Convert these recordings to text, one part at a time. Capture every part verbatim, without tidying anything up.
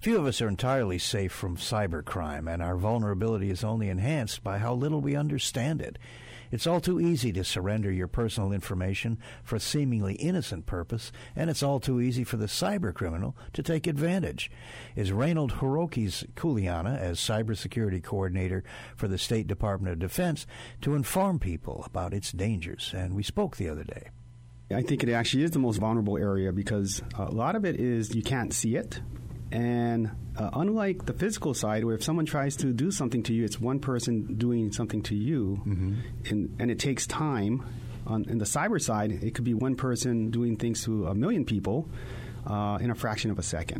Few of us are entirely safe from cybercrime, and our vulnerability is only enhanced by how little we understand it. It's all too easy to surrender your personal information for a seemingly innocent purpose, and it's all too easy for the cybercriminal to take advantage. Is Reynold Hirokis Kuliana, as cybersecurity coordinator for the State Department of Defense, to inform people about its dangers, and we spoke the other day. I think it actually is the most vulnerable area because a lot of it is you can't see it. And uh, unlike the physical side, where if someone tries to do something to you, it's one person doing something to you, mm-hmm. and, and it takes time. On in the cyber side, it could be one person doing things to a million people uh, in a fraction of a second.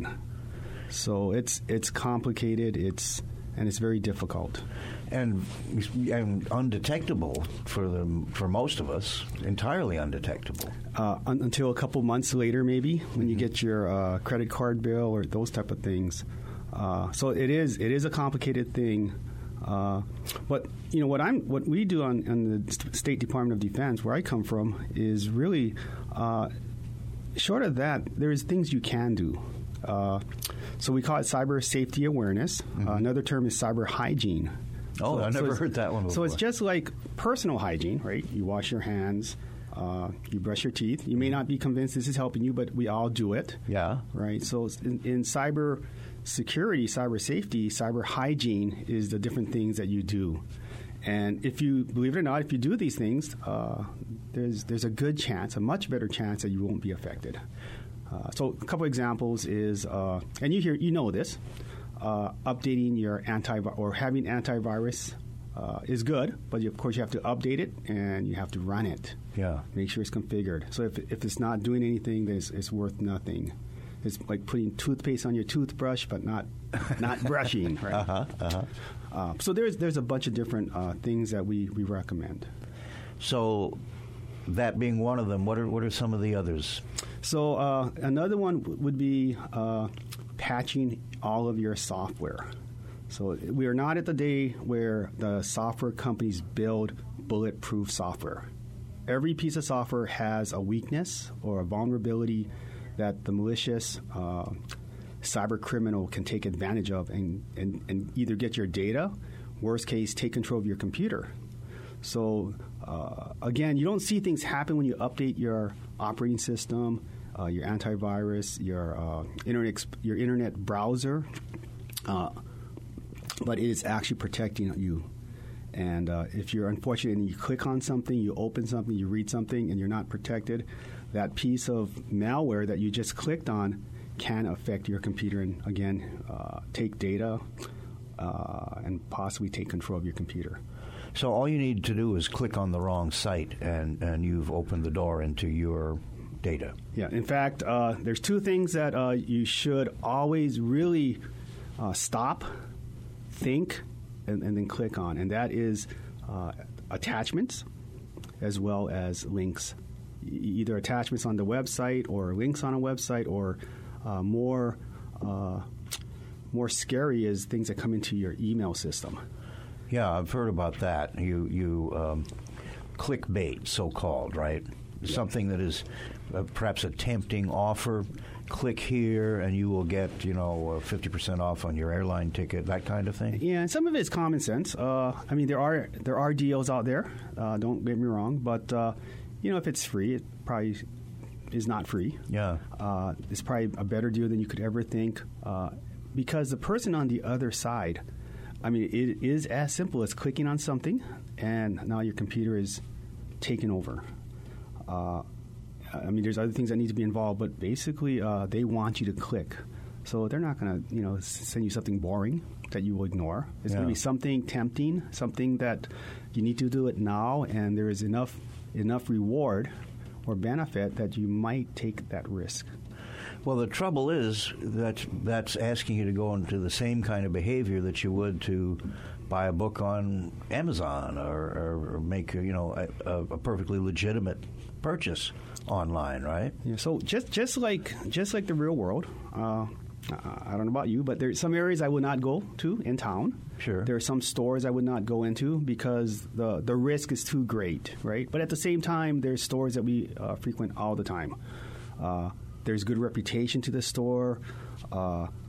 So it's it's complicated. It's and it's very difficult. And, and undetectable for the, for most of us, entirely undetectable. Uh, un- until a couple months later, maybe, when mm-hmm. you get your uh, credit card bill or those type of things. Uh, so it is it is a complicated thing. Uh, but you know what I'm what we do on, on the State Department of Defense, where I come from, is really uh, short of that. There's things you can do. Uh, so we call it cyber safety awareness. Mm-hmm. Uh, another term is cyber hygiene. Oh, so, I never so heard that one before. So it's just like personal hygiene, right? You wash your hands, uh, you brush your teeth. You may not be convinced this is helping you, but we all do it. Yeah. Right? So in, in cyber security, cyber safety, cyber hygiene is the different things that you do. And if you, believe it or not, if you do these things, uh, there's there's a good chance, a much better chance that you won't be affected. Uh, so a couple examples is, uh, and you hear, you know this, uh, updating your antivirus or having antivirus uh, is good, but you, of course you have to update it and you have to run it. Yeah. Make sure it's configured. So if if it's not doing anything, then it's, it's worth nothing. It's like putting toothpaste on your toothbrush, but not not brushing. Right. Uh-huh, uh-huh. Uh, so there's there's a bunch of different uh, things that we, we recommend. So that being one of them, what are what are some of the others? So uh, another one w- would be uh, patching all of your software. So we are not at the day where the software companies build bulletproof software. Every piece of software has a weakness or a vulnerability that the malicious uh, cyber criminal can take advantage of and, and, and either get your data, worst case, take control of your computer. So, uh, again, you don't see things happen when you update your operating system, uh, your antivirus, your uh, internet exp- your internet browser, uh, but it is actually protecting you. And uh, if you're unfortunate and you click on something, you open something, you read something, and you're not protected, that piece of malware that you just clicked on can affect your computer and, again, uh, take data uh, and possibly take control of your computer. So all you need to do is click on the wrong site, and, and you've opened the door into your data. Yeah. In fact, uh, there's two things that uh, you should always really uh, stop, think, and, and then click on, and that is uh, attachments as well as links. Either attachments on the website or links on a website, or uh, more uh, more scary is things that come into your email system. Yeah, I've heard about that. You you um, clickbait, so-called, right? Yeah. Something that is uh, perhaps a tempting offer. Click here, and you will get, you know, fifty percent off on your airline ticket. That kind of thing. Yeah, and some of it is common sense. Uh, I mean, there are there are deals out there. Uh, don't get me wrong, but uh, you know, if it's free, it probably is not free. Yeah, uh, it's probably a better deal than you could ever think, uh, because the person on the other side. I mean, it is as simple as clicking on something, and now your computer is taken over. Uh, I mean, there's other things that need to be involved, but basically, uh, they want you to click. So they're not going to, you know, send you something boring that you will ignore. It's yeah. going to be something tempting, something that you need to do it now, and there is enough enough reward or benefit that you might take that risk. Well, the trouble is that that's asking you to go into the same kind of behavior that you would to buy a book on Amazon or, or, or make a, you know a, a perfectly legitimate purchase online, right? Yeah. So just just like just like the real world, uh, I don't know about you, but there's some areas I would not go to in town. Sure. There are some stores I would not go into because the the risk is too great, right? But at the same time, there's stores that we uh, frequent all the time. Uh, There's good reputation to the store. Uh,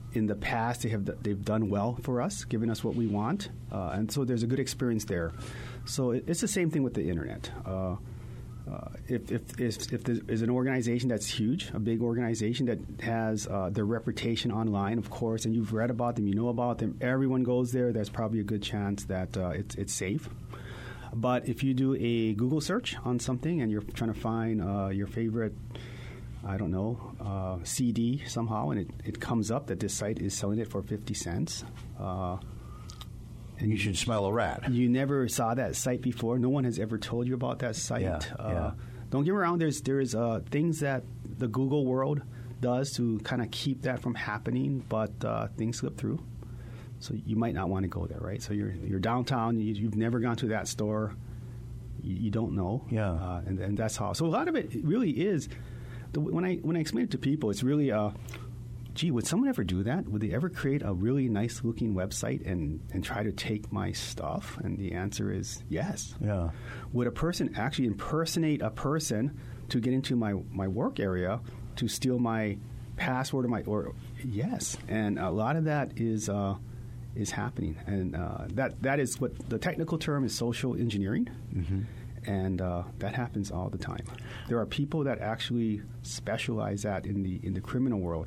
in the past, they have they've done well for us, giving us what we want, uh, and so there's a good experience there. So it, it's the same thing with the internet. Uh, uh, if if if, if there's an organization that's huge, a big organization that has uh, their reputation online, of course, and you've read about them, you know about them, everyone goes there. There's probably a good chance that uh, it's it's safe. But if you do a Google search on something and you're trying to find uh, your favorite, I don't know, uh, C D somehow, and it, it comes up that this site is selling it for fifty cents. Uh, and you should smell a rat. You never saw that site before. No one has ever told you about that site. Yeah, uh, yeah. Don't get me wrong. There's there's uh, things that the Google world does to kind of keep that from happening, but uh, things slip through. So you might not want to go there, right? So you're you're downtown. You, you've never gone to that store. You, you don't know. Yeah. Uh, and, and that's how. So a lot of it really is. The, when I when I explain it to people, it's really, uh, gee, would someone ever do that? Would they ever create a really nice looking website and, and try to take my stuff? And the answer is yes. Yeah. Would a person actually impersonate a person to get into my, my work area to steal my password or my or yes? And a lot of that is uh, is happening, and uh, that that is what the technical term is social engineering. Mm-hmm. And uh, that happens all the time. There are people that actually specialize that in the in the criminal world.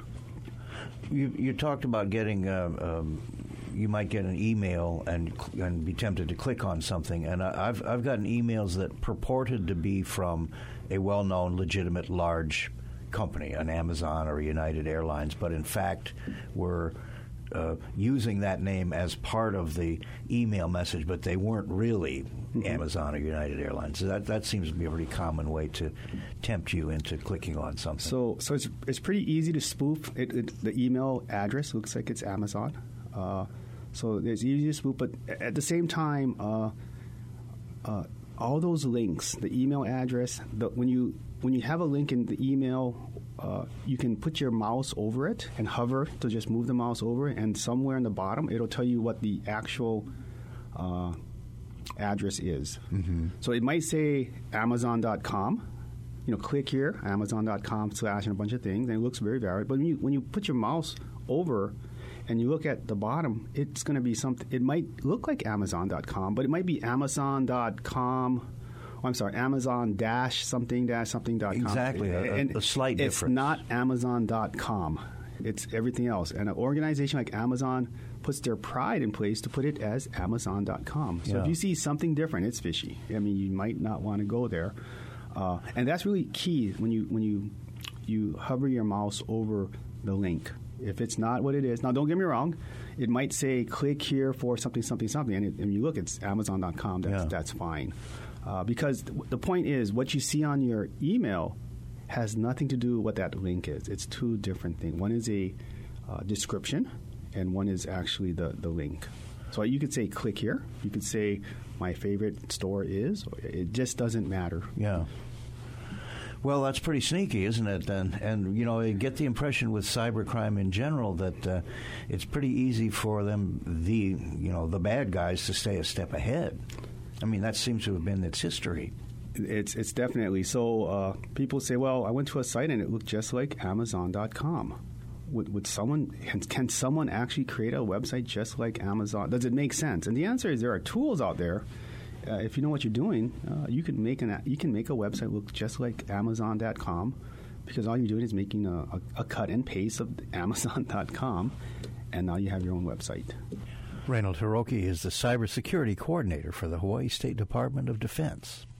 You, you talked about getting. Uh, um, you might get an email and and be tempted to click on something. And I, I've I've gotten emails that purported to be from a well-known, legitimate, large company, an Amazon or a United Airlines, but in fact were uh, using that name as part of the email message, but they weren't really mm-hmm. Amazon or United Airlines. So that that seems to be a pretty common way to tempt you into clicking on something. So so it's it's pretty easy to spoof. It, it, the email address looks like it's Amazon. Uh, so it's easy to spoof, but at the same time, uh, uh, all those links, the email address, the, when you when you have a link in the email, uh, you can put your mouse over it and hover to just move the mouse over it, and somewhere in the bottom, it'll tell you what the actual uh, address is. Mm-hmm. So it might say Amazon dot com. You know, click here, Amazon dot com slash and a bunch of things, and it looks very varied. But when you when you put your mouse over and you look at the bottom, it's going to be something. It might look like Amazon dot com, but it might be Amazon dot com. Oh, I'm sorry, Amazon dash something dash something dot com. Exactly, a, and a slight it's difference. It's not Amazon dot com. It's everything else. And an organization like Amazon puts their pride in place to put it as Amazon dot com. So yeah. if you see something different, it's fishy. I mean, you might not want to go there. Uh, and that's really key when you when you you hover your mouse over the link. If it's not what it is, now don't get me wrong, it might say click here for something, something, something, and, it, and you look, it's Amazon dot com. That's yeah. that's fine, uh, because th- the point is, what you see on your email has nothing to do with what that link is. It's two different things. One is a uh, description, and one is actually the the link. So you could say click here. You could say my favorite store is. It just doesn't matter. Yeah. Well, that's pretty sneaky, isn't it? And, and you know, you get the impression with cybercrime in general that uh, it's pretty easy for them, the you know, the bad guys, to stay a step ahead. I mean, that seems to have been its history. It's it's definitely so. Uh, people say, "Well, I went to a site and it looked just like Amazon dot com." Would, would someone can, can someone actually create a website just like Amazon? Does it make sense? And the answer is there are tools out there. Uh, if you know what you're doing, uh, you can make an you can make a website look just like Amazon dot com, because all you're doing is making a, a, a cut and paste of Amazon dot com, and now you have your own website. Reynold Hiroki is the cybersecurity coordinator for the Hawaii State Department of Defense.